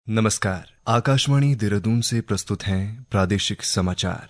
नमस्कार। आकाशवाणी देहरादून से प्रस्तुत हैं प्रादेशिक समाचार।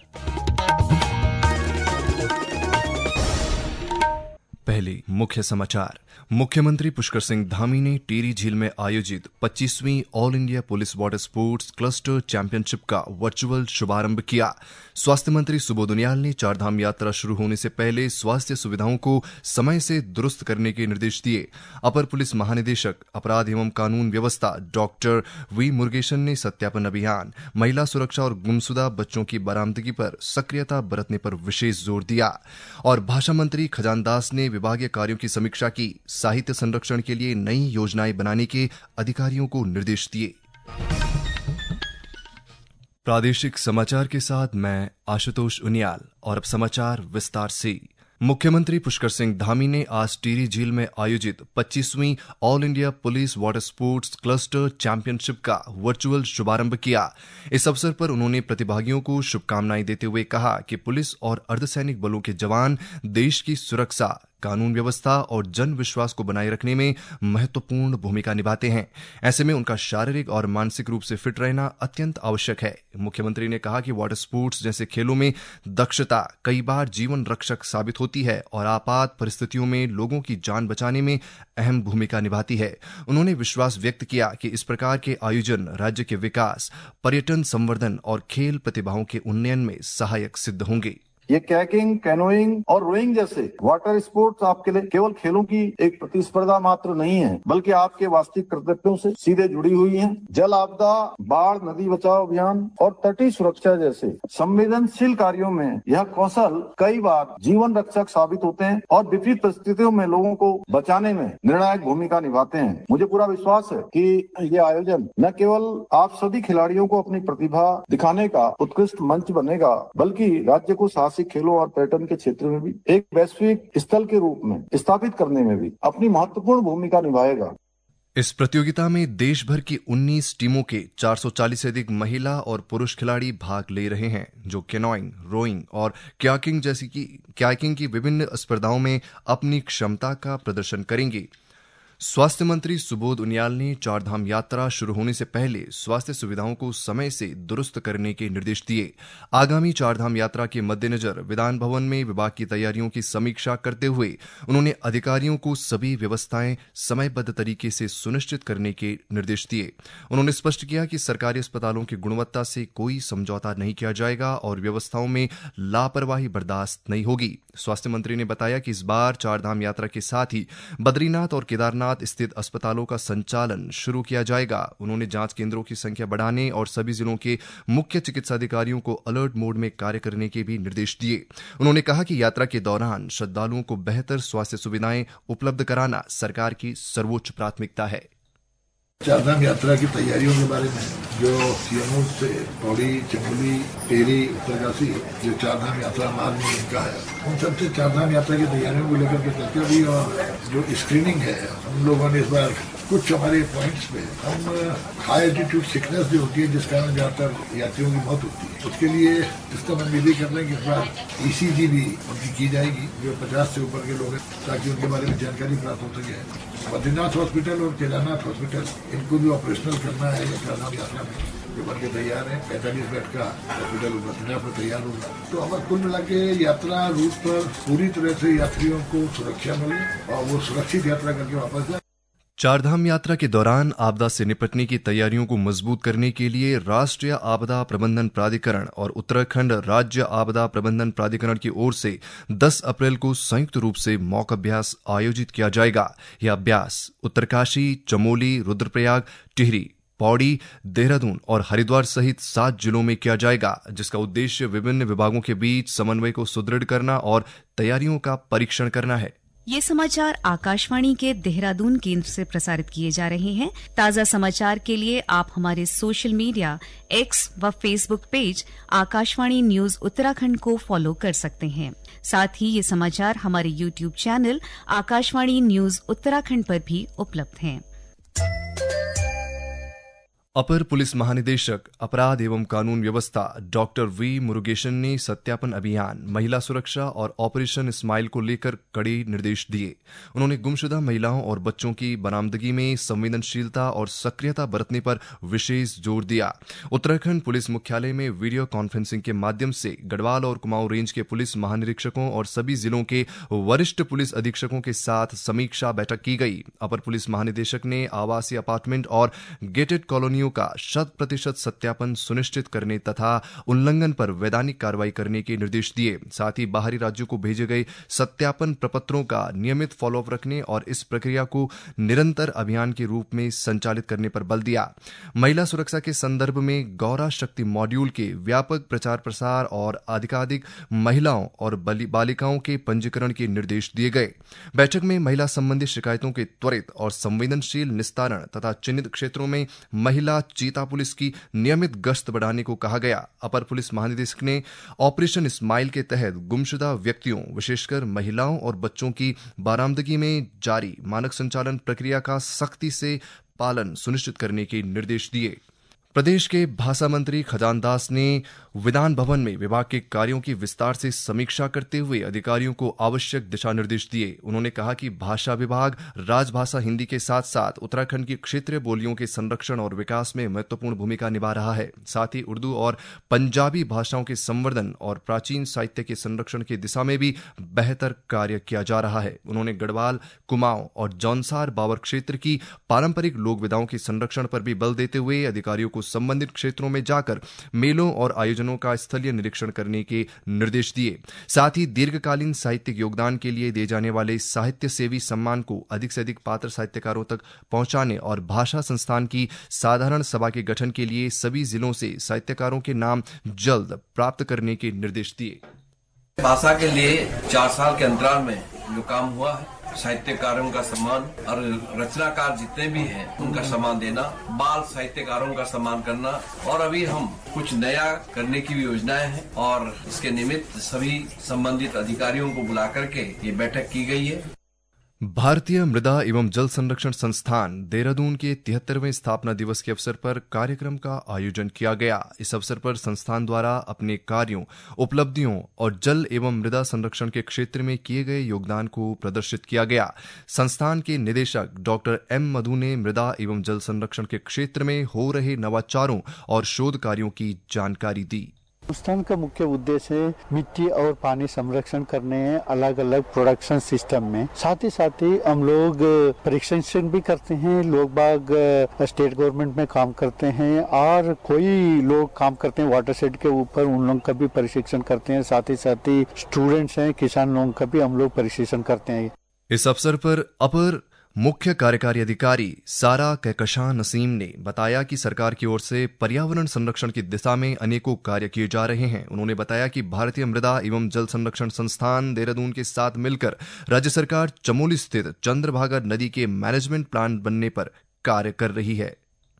पहले मुख्य समाचार। मुख्यमंत्री पुष्कर सिंह धामी ने टिहरी झील में आयोजित 25वीं all India police water sports cluster championship का वर्चुअल शुभारंभ किया। स्वास्थ्य मंत्री सुबोध उनियाल ने चारधाम यात्रा शुरू होने से पहले स्वास्थ्य सुविधाओं को समय से दुरुस्त करने के निर्देश दिए। अपर पुलिस महानिदेशक अपराध एवं कानून व्यवस्था डॉक्टर वी मुरुगेशन ने सत्यापन अभियान, महिला सुरक्षा और गुमशुदा बच्चों की बरामदगी पर सक्रियता बरतने पर विशेष जोर दिया। और भाषा मंत्री खजान दास ने विभागीय कार्यों की समीक्षा की। साहित्य संरक्षण के लिए नई योजनाएं बनाने के अधिकारियों को निर्देश दिए। प्रादेशिक समाचार के साथ मैं आशुतोष उनियाल। और अब समाचार विस्तार से। मुख्यमंत्री पुष्कर सिंह धामी ने आज टिहरी झील में आयोजित 25वीं all India police water sports cluster championship का वर्चुअल शुभारंभ किया। इस अवसर पर उन्होंने प्रतिभागियों को शुभकामनाएं देते हुए कहा कि पुलिस और अर्धसैनिक बलों के जवान देश की सुरक्षा, कानून व्यवस्था और जन विश्वास को बनाए रखने में महत्वपूर्ण भूमिका निभाते हैं। ऐसे में उनका शारीरिक और मानसिक रूप से फिट रहना अत्यंत आवश्यक है। मुख्यमंत्री ने कहा कि वाटर स्पोर्ट्स जैसे खेलों में दक्षता कई बार जीवन रक्षक साबित होती है और आपात परिस्थितियों में लोगों की जान बचाने में अहम भूमिका निभाती है। उन्होंने विश्वास व्यक्त किया कि इस प्रकार के आयोजन राज्य के विकास, पर्यटन संवर्धन और खेल प्रतिभाओं के उन्नयन में सहायक सिद्ध होंगे। ये कैकिंग, कैनोइंग और रोइंग जैसे वाटर स्पोर्ट्स आपके लिए केवल खेलों की एक प्रतिस्पर्धा मात्र नहीं है, बल्कि आपके वास्तविक कर्तव्यों से सीधे जुड़ी हुई है। जल आपदा, बाढ़, नदी बचाओ अभियान और तटीय सुरक्षा जैसे संवेदनशील कार्यों में यह कौशल कई बार जीवन रक्षक साबित होते हैं और विपरीत परिस्थितियों में लोगों को बचाने में निर्णायक भूमिका निभाते हैं। मुझे पूरा विश्वास है कि ये आयोजन न केवल आप सभी खिलाड़ियों को अपनी प्रतिभा दिखाने का उत्कृष्ट मंच बनेगा, बल्कि राज्य को साहसिक खेलों और पर्यटन के क्षेत्र में भी एक वैश्विक स्थल के रूप में स्थापित करने में भी अपनी महत्वपूर्ण भूमिका निभाएगा। इस प्रतियोगिता में देश भर की 19 टीमों के 440 से अधिक महिला और पुरुष खिलाड़ी भाग ले रहे हैं, जो कैनोइंग, रोइंग और कयाकिंग की विभिन्न स्पर्धाओं में अपनी क्षमता का प्रदर्शन करेंगे। स्वास्थ्य मंत्री सुबोध उनियाल ने चारधाम यात्रा शुरू होने से पहले स्वास्थ्य सुविधाओं को समय से दुरुस्त करने के निर्देश दिए। आगामी चारधाम यात्रा के मद्देनजर विधान भवन में विभाग की तैयारियों की समीक्षा करते हुए उन्होंने अधिकारियों को सभी व्यवस्थाएं समयबद्ध तरीके से सुनिश्चित करने के निर्देश दिए। उन्होंने स्पष्ट किया कि सरकारी अस्पतालों की गुणवत्ता से कोई समझौता नहीं किया जाएगा और व्यवस्थाओं में लापरवाही बर्दाश्त नहीं होगी। स्वास्थ्य मंत्री ने बताया कि इस बार चारधाम यात्रा के साथ ही बद्रीनाथ और केदारनाथ स्थित अस्पतालों का संचालन शुरू किया जाएगा। उन्होंने जांच केंद्रों की संख्या बढ़ाने और सभी जिलों के मुख्य चिकित्सा अधिकारियों को अलर्ट मोड में कार्य करने के भी निर्देश दिए। उन्होंने कहा कि यात्रा के दौरान श्रद्धालुओं को बेहतर स्वास्थ्य सुविधाएं उपलब्ध कराना सरकार की सर्वोच्च प्राथमिकता है। चारधाम यात्रा की तैयारियों के बारे में जो सीएमओ से पौड़ी, चमोली, टिहरी, उत्तरकाशी जो चारधाम यात्रा मार्ग में इनका है, उन सबसे चारधाम यात्रा की तैयारियों को लेकर के चर्चा हुई। और जो स्क्रीनिंग है, हम लोगों ने इस बार कुछ हमारे पॉइंट्स पे हम हाई एल्टीट्यूड सिकनेस जो होती है, जिस कारण ज्यादातर यात्रियों की मौत होती है, उसके लिए इसका हम विधि कर रहे हैं कि इस बार ईसीजी भी उनकी की जाएगी जो 50 से ऊपर के लोग हैं, ताकि उनके बारे में जानकारी प्राप्त हो सके। बद्रीनाथ हॉस्पिटल और केदारनाथ हॉस्पिटल, इनको भी ऑपरेशनल करना है या चारधाम यात्रा में जो बन के तैयार है। 45 बेड का हॉस्पिटल बद्रीनाथ में तैयार होगा। तो हमारे कुल मिला के यात्रा रूट पर पूरी तरह से यात्रियों को सुरक्षा मिले और वो सुरक्षित यात्रा करके वापस जाए। चारधाम यात्रा के दौरान आपदा से निपटने की तैयारियों को मजबूत करने के लिए राष्ट्रीय आपदा प्रबंधन प्राधिकरण और उत्तराखंड राज्य आपदा प्रबंधन प्राधिकरण की ओर से 10 अप्रैल को संयुक्त रूप से मॉक अभ्यास आयोजित किया जाएगा। यह अभ्यास उत्तरकाशी, चमोली, रुद्रप्रयाग, टिहरी, पौड़ी, देहरादून और हरिद्वार सहित 7 जिलों में किया जाएगा, जिसका उद्देश्य विभिन्न विभागों के बीच समन्वय को सुदृढ़ करना और तैयारियों का परीक्षण करना है। ये समाचार आकाशवाणी के देहरादून केंद्र से प्रसारित किए जा रहे हैं। ताज़ा समाचार के लिए आप हमारे सोशल मीडिया एक्स व Facebook page Akashvani news Uttarakhand को फॉलो कर सकते हैं। साथ ही ये समाचार हमारे YouTube channel Akashvani news Uttarakhand पर भी उपलब्ध हैं। अपर पुलिस महानिदेशक अपराध एवं कानून व्यवस्था डॉक्टर वी मुरुगेशन ने सत्यापन अभियान, महिला सुरक्षा और ऑपरेशन स्माइल को लेकर कड़े निर्देश दिए। उन्होंने गुमशुदा महिलाओं और बच्चों की बरामदगी में संवेदनशीलता और सक्रियता बरतने पर विशेष जोर दिया। उत्तराखंड पुलिस मुख्यालय में वीडियो कॉन्फ्रेंसिंग के माध्यम से गढ़वाल और कुमाऊं रेंज के पुलिस महानिरीक्षकों और सभी जिलों के वरिष्ठ पुलिस अधीक्षकों के साथ समीक्षा बैठक की गई। अपर पुलिस महानिदेशक ने आवासीय अपार्टमेंट और गेटेड कॉलोनी का 100% सत्यापन सुनिश्चित करने तथा उल्लंघन पर वैधानिक कार्रवाई करने के निर्देश दिए। साथ ही बाहरी राज्यों को भेजे गए सत्यापन प्रपत्रों का नियमित फॉलोअप रखने और इस प्रक्रिया को निरंतर अभियान के रूप में संचालित करने पर बल दिया। महिला सुरक्षा के संदर्भ में गौरा शक्ति मॉड्यूल के व्यापक प्रचार प्रसार और अधिकाधिक महिलाओं और बालिकाओं के पंजीकरण के निर्देश दिए गए। बैठक में महिला संबंधी शिकायतों के त्वरित और संवेदनशील निस्तारण तथा चिन्हित क्षेत्रों में महिला चीता पुलिस की नियमित गश्त बढ़ाने को कहा गया। अपर पुलिस महानिदेशक ने ऑपरेशन स्माइल के तहत गुमशुदा व्यक्तियों, विशेषकर महिलाओं और बच्चों की बरामदगी में जारी मानक संचालन प्रक्रिया का सख्ती से पालन सुनिश्चित करने के निर्देश दिए। प्रदेश के भाषा मंत्री खजान दास ने विधान भवन में विभाग के कार्यों की विस्तार से समीक्षा करते हुए अधिकारियों को आवश्यक दिशा निर्देश दिए। उन्होंने कहा कि भाषा विभाग राजभाषा हिंदी के साथ साथ उत्तराखंड की क्षेत्रीय बोलियों के संरक्षण और विकास में महत्वपूर्ण भूमिका निभा रहा है। साथ ही उर्दू और पंजाबी भाषाओं के संवर्धन और प्राचीन साहित्य के संरक्षण की दिशा में भी बेहतर कार्य किया जा रहा है। उन्होंने गढ़वाल, कुमाऊं और जौनसार बावर क्षेत्र की पारंपरिक लोक विधाओं के संरक्षण पर भी बल देते हुए अधिकारियों को संबंधित क्षेत्रों में जाकर मेलों और आयोजनों का स्थलीय निरीक्षण करने के निर्देश दिए। साथ ही दीर्घकालीन साहित्यिक योगदान के लिए दिए जाने वाले साहित्य सेवी सम्मान को अधिक से अधिक पात्र साहित्यकारों तक पहुंचाने और भाषा संस्थान की साधारण सभा के गठन के लिए सभी जिलों से साहित्यकारों के नाम जल्द प्राप्त करने के निर्देश दिए। भाषा के लिए 4 साल के अंतराल में जो काम हुआ है, साहित्यकारों का सम्मान और रचनाकार जितने भी हैं उनका सम्मान देना, बाल साहित्यकारों का सम्मान करना, और अभी हम कुछ नया करने की भी योजनाएं हैं और इसके निमित्त सभी संबंधित अधिकारियों को बुला करके ये बैठक की गई है। भारतीय मृदा एवं जल संरक्षण संस्थान देहरादून के 73वें स्थापना दिवस के अवसर पर कार्यक्रम का आयोजन किया गया। इस अवसर पर संस्थान द्वारा अपने कार्यों, उपलब्धियों और जल एवं मृदा संरक्षण के क्षेत्र में किए गए योगदान को प्रदर्शित किया गया। संस्थान के निदेशक डॉक्टर एम मधु ने मृदा एवं जल संरक्षण के क्षेत्र में हो रहे नवाचारों और शोध कार्यों की जानकारी दी। संस्थान का मुख्य उद्देश्य है मिट्टी और पानी संरक्षण करने हैं अलग अलग प्रोडक्शन सिस्टम में। साथ ही हम लोग परीक्षण भी करते हैं। लोग बाग स्टेट गवर्नमेंट में काम करते हैं और कोई लोग काम करते हैं वाटर शेड के ऊपर, उन लोगों का भी प्रशिक्षण करते हैं। साथ ही स्टूडेंट्स हैं, किसान लोगों का भी हम लोग प्रशिक्षण करते हैं। इस अवसर पर अपर मुख्य कार्यकारी अधिकारी सारा कहकशां नसीम ने बताया कि सरकार की ओर से पर्यावरण संरक्षण की दिशा में अनेकों कार्य किए जा रहे हैं। उन्होंने बताया कि भारतीय मृदा एवं जल संरक्षण संस्थान देहरादून के साथ मिलकर राज्य सरकार चमोली स्थित चंद्रभागा नदी के मैनेजमेंट प्लान बनने पर कार्य कर रही है।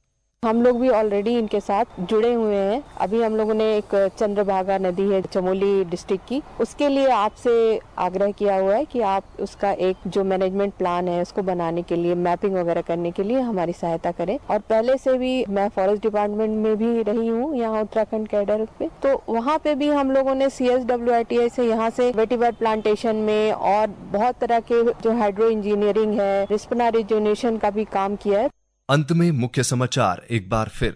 हम लोग भी ऑलरेडी इनके साथ जुड़े हुए हैं। अभी हम लोगों ने एक चंद्रभागा नदी है चमोली डिस्ट्रिक्ट की, उसके लिए आपसे आग्रह किया हुआ है कि आप उसका एक जो मैनेजमेंट प्लान है उसको बनाने के लिए, मैपिंग वगैरह करने के लिए हमारी सहायता करें। और पहले से भी मैं फॉरेस्ट डिपार्टमेंट में भी रही हूँ यहाँ उत्तराखंड कैडर पे, तो वहाँ पे भी हम लोगों ने CSWITI से यहाँ से वेटिवर प्लांटेशन में और बहुत तरह के जो हाइड्रो इंजीनियरिंग है, रिस्पना रिजुनेशन का भी काम किया है। अंत में मुख्य समाचार एक बार फिर।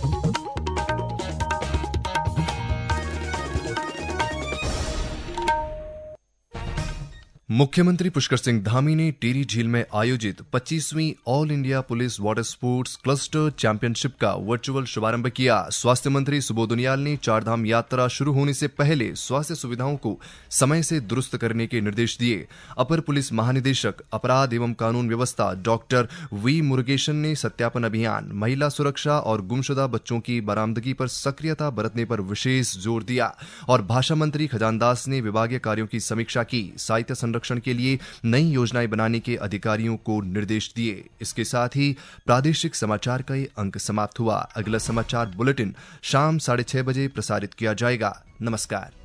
मुख्यमंत्री पुष्कर सिंह धामी ने टिहरी झील में आयोजित 25वीं all India police water sports cluster championship का वर्चुअल शुभारंभ किया। स्वास्थ्य मंत्री सुबोध उनियाल ने चारधाम यात्रा शुरू होने से पहले स्वास्थ्य सुविधाओं को समय से दुरुस्त करने के निर्देश दिए। अपर पुलिस महानिदेशक अपराध एवं कानून व्यवस्था डॉक्टर वी मुरुगेशन ने सत्यापन अभियान, महिला सुरक्षा और गुमशुदा बच्चों की बरामदगी पर सक्रियता बरतने पर विशेष जोर दिया। और भाषा मंत्री खजान दास ने विभागीय कार्यों की समीक्षा की। साहित्य संरक्षण के लिए नई योजनाएं बनाने के अधिकारियों को निर्देश दिए। इसके साथ ही प्रादेशिक समाचार का ये अंक समाप्त हुआ। अगला समाचार बुलेटिन शाम 6:30 बजे प्रसारित किया जाएगा। नमस्कार।